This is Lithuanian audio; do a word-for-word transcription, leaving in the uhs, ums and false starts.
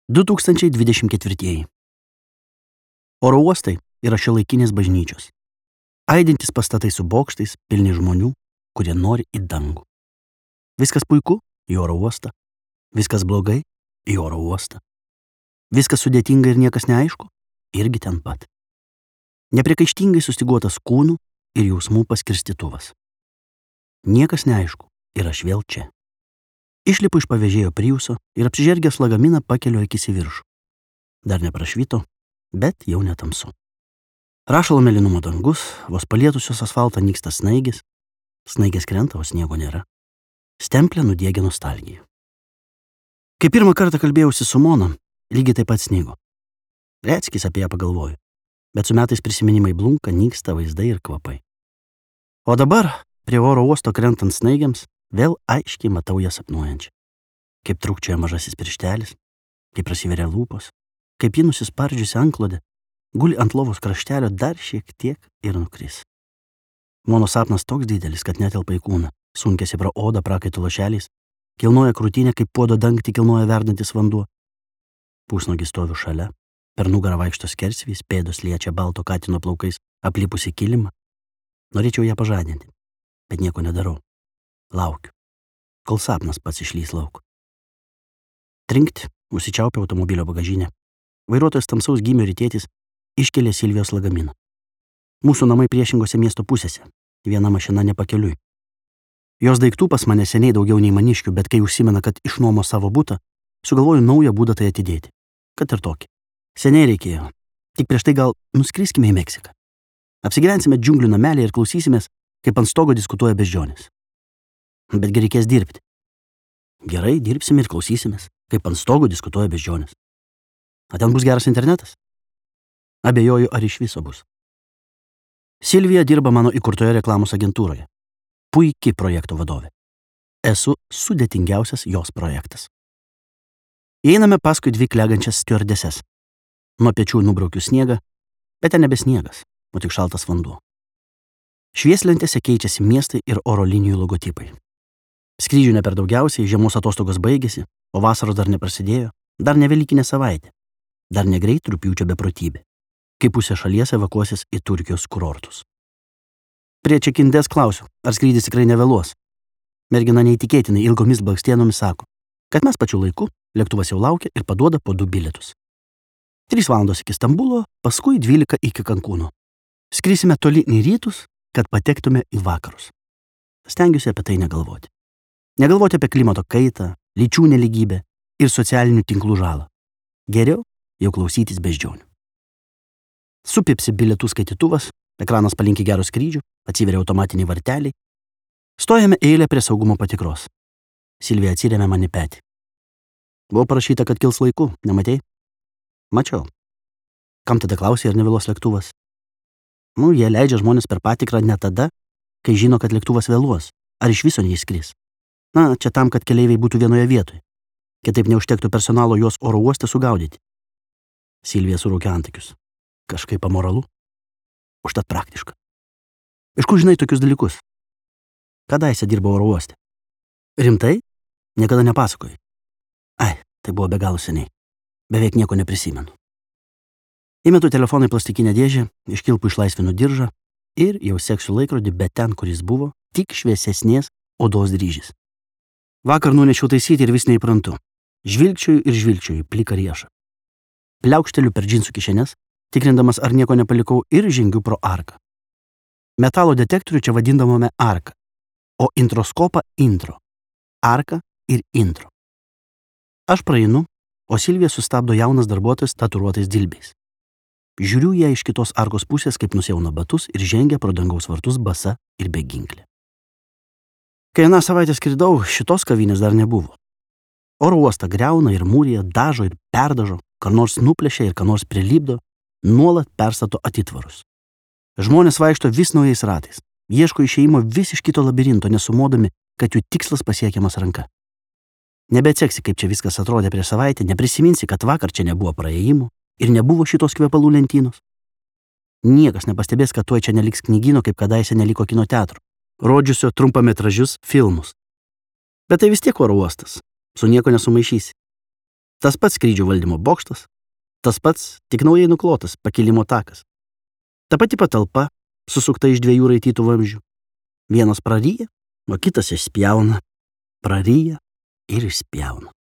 du tūkstančiai dvidešimt ketvirtieji. Oro uostai yra šiuolaikinės bažnyčios. Aidintys pastatai su bokštais, pilni žmonių, kurie nori į dangų. Viskas puiku į oro uostą. Viskas blogai į oro uostą. Viskas sudėtinga ir niekas neaišku irgi ten pat. Nepriekaištingai sustyguotas kūnų ir jausmų paskirstytuvas. Niekas neaišku ir aš vėl čia. Išlipu iš pavėžėjo Priuso ir apsižergęs lagaminą pakeliu akis į viršų. Dar neprašvito, bet jau netamsu. Rašalo mėlynumo dangus, vos palietusios asfaltą nyksta snaigės. Snaigės krenta, o sniego nėra. Stemplę nudiegia nostalgija. Kai pirmą kartą kalbėjausi su Mona, lygiai taip pat snigo. Retskis apie ją pagalvoju, bet su metais prisiminimai blunka, nyksta vaizdai ir kvapai. O dabar, prie oro uosto krentant snaigiams, vėl aiškiai matau ją sapnuojančią. Kaip trūkčioja mažasis pirštelis, kaip prasiveria lūpos, kaip ji nusispardžiusi antklodę, guli ant lovos kraštelio dar šiek tiek ir nukris. Mano sapnas toks didelis, kad netelpa į kūną, sunkėsi pro odą prakaito lašeliais, kilnoja krūtinę, kaip puodo dangtį kilnoja verdantis vanduo. Pusnuogis stoviu šalia, per nugarą vaikšto skersvys, pėdos liečia balto katino plaukais aplipusi kilimą. Norėčiau ją pažadinti, bet nieko nedarau. Laukiu, kol sapnas pats išlys lauk. Trinkt, užsičiaupia automobilio bagažinę. Vairuotojas tamsaus gymio rytėtis iškelia Silvijos lagaminą. Mūsų namai priešingose miesto pusėse, viena mašina nepakeliui. Jos daiktų pas mane seniai daugiau nei maniškių, bet kai užsimena, kad išnuomo savo butą, sugalvoju naują būdą tai atidėti. Kad ir tokį. Seniai reikėjo. Tik prieš tai gal nuskriskime į Meksiką. Apsigyvensime džiunglių namelį ir klausysimės, kaip ant stogo diskutuoja beždžionės. Betgi reikės dirbti. Gerai, dirbsime ir klausysimės, kaip ant stogo diskutuoja beždžionės. O ten bus geras internetas? Abejoju, ar iš viso bus. Silvija dirba mano įkurtoje reklamos agentūroje. Puiki projekto vadovė. Esu sudėtingiausias jos projektas. Einame paskui dvi klegančias stiuardeses. Nuo pečių nubraukiu sniegą, bet ten nebe sniegas, o tik šaltas vanduo. Švieslentėse keičiasi miestai ir oro linijų logotipai. Skrydžių ne per daugiausiai, žiemos atostogos baigėsi, o vasaros dar neprasidėjo, dar ne velykinė savaitė, dar negreit rugpjūčio beprotybė, kai pusė šalies evakuosis į Turkijos kurortus. Prie čekindės klausiu, ar skrydis tikrai nevėluos. Mergina neįtikėtinai ilgomis blakstienomis sako, kad mes pačiu laiku, lėktuvas jau laukia ir paduoda po du bilietus. Trys valandos iki Stambulo, paskui dvylika iki Kankūno. Skrisime toli į rytus, kad patektume į vakarus. Stengiuosi apie tai negalvoti. Negalvoti apie klimato kaitą, lyčių neligybę ir socialinių tinklų žalą. Geriau jau klausytis beždžionių. Supipsi bilietų skaitytuvas, ekranas palinki gero skrydžio, atsiveria automatiniai varteliai. Stojame eilę prie saugumo patikros. Silvija atsiremia man į petį. Buvo parašyta, kad kils laiku, nematei? Mačiau. Kam tada klausė, ar nevėlos lėktuvas? Nu, jie leidžia žmonės per patikrą ne tada, kai žino, kad lėktuvas vėluos, ar iš viso neįskris. Na, čia tam, kad keleiviai būtų vienoje vietoje. Kitaip neužtektų personalo juos oro uoste sugaudyti. Silvija suraukia antakius. Kažkaip amoralu. Užtat praktiška. Iš kur žinai tokius dalykus? Kadaise dirbo oro uoste. Rimtai? Niekada nepasakojai. Ai, tai buvo be galo seniai. Beveik nieko neprisimenu. Įmetu telefoną į plastikinę dėžę, iš kilpų išlaisvinu diržą ir jau seksiu laikrodį, bet ten, kuris buvo, tik šviesesnės odos dryžis. Vakar nunešiau taisyti ir vis neįprantu. Žvilgčioju ir žvilgčioju pliką riešą. Pliaukšteliu per džinsų kišenes, tikrindamas, ar nieko nepalikau, ir žengiu pro arką. Metalo detektorių čia vadindavome arką, o introskopą intro. Arka ir intro. Aš praeinu, o Silvija sustabdo jaunas darbuotojas tatuiruotais dilbiais. Žiūriu ją iš kitos arkos pusės, kaip nusiauna batus ir žengia pro dangaus vartus basa ir be ginklė. Kai aną savaitę skridau, šitos kavinės dar nebuvo. Oro uostą griauna ir mūrija, dažo ir perdažo, ką nors nuplėšia ir ką nors prilipdo, nuolat perstato atitvarus. Žmonės vaikšto vis naujais ratais, ieško išėjimo vis iš kito labirinto, nesumodami, kad jų tikslas pasiekiamas ranka. Nebeatseksi, kaip čia viskas atrodė prieš savaitę, neprisiminsi, kad vakar čia nebuvo praėjimų ir nebuvo šitos kvepalų lentynos. Niekas nepastebės, kad tuoj čia neliks knygyno, kaip kadaise neliko kino teatro, rodžiusio trumpametražius filmus. Bet tai vis tiek oro uostas, su nieko nesumaišysi. Tas pats skrydžio valdymo bokštas, tas pats tik naujai nuklotas pakilimo takas. Ta pati patalpa, susukta iš dviejų raitytų vamzdžių. Vienas praryja, o kitas išspjauna. Praryja ir išspjauna.